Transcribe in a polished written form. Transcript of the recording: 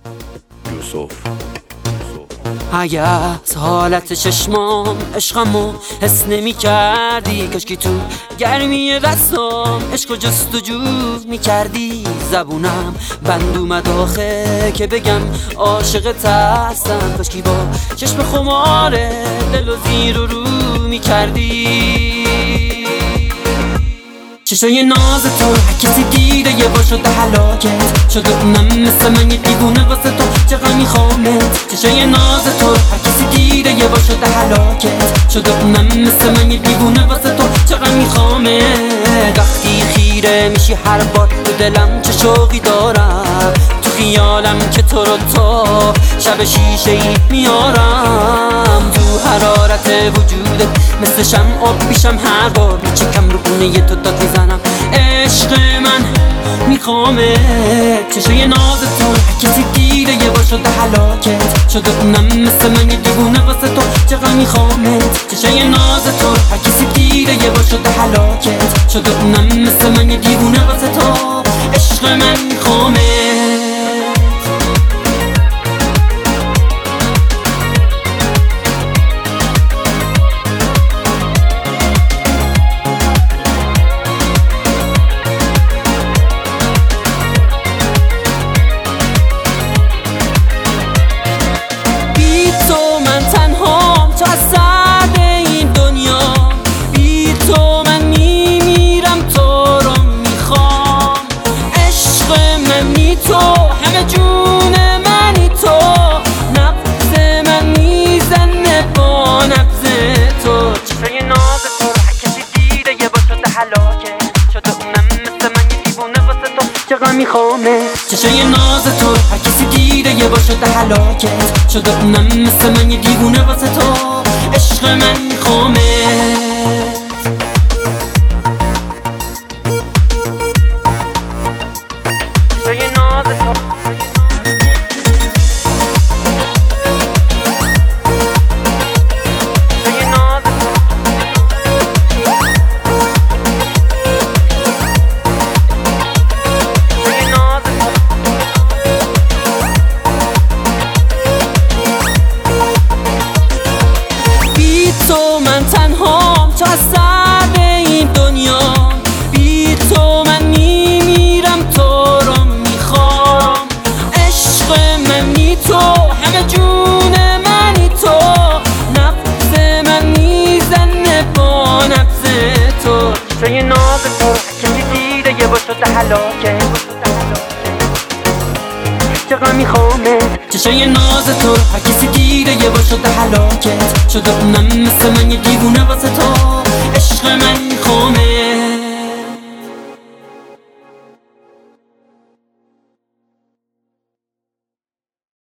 یوسف. اگه از حالت چشمام عشقمو حس نمی کردی، کاشکی تو گرمی دستام عشق و جستجو می کردی. زبونم بند اومد آخه که بگم عاشقت هستم، کاشکی با چشم خماره دل و زیر و رو می کردی. چشای ناز تو هر کسی دیده یه بار شده هلاکت شده، اونم مثل من یه دیوونه واسه تو چقدر میخوامت. چشای ناز تو هر کسی دیده یه بار شده هلاکت شده، اونم مثل من یه دیوونه واسه تو چقدر میخوامت. وقتی خیره میشی هر بار تو دلم چه شوقی دارم، تو خیالم که تو رو تا شب شیشه ای میارم. تو حرارت وجودت مثل شمع میشم هر بار چکم رو خونه تو داد میزنم. عشق من میخوامت. چشای ناز تو هر کسی دیده یه بار شده هلاکت شده، اونم مثل من یه دیوونه واسه تو چقدر میخوامت. چشای ناز تو هر کسی دیده یه بار شده هلاکت شده، اونم مثل من یه دیوونه واسه تو عشق من میخوامت. تو همه جون منی، تو نبض من میزنه با نبض تو. چشای ناز تو هر کسی دیده یه بار شده هلاکت شده، اونم مثل من یه دیوونه واسه تو چقدر میخوامه. چشای ناز تو هر کسی دیده یه بار شده هلاکت شده، اونم مثل من یه دیوونه واسه تو عشق من میخوامه. من تنهام تا سر این دنیا، بی تو من میمیرم تو رو میخوام. عشق منی تو همه جون منی، تو نبض من میزنه با نبض تو. چشای ناز تو کسی دیده یه بار شده هلاکت چقدر میخوامت. چشای ناز تو هر کسی دیده یه بار شده هلاکت شده، اونم مثل من یه دیوونه واسه تو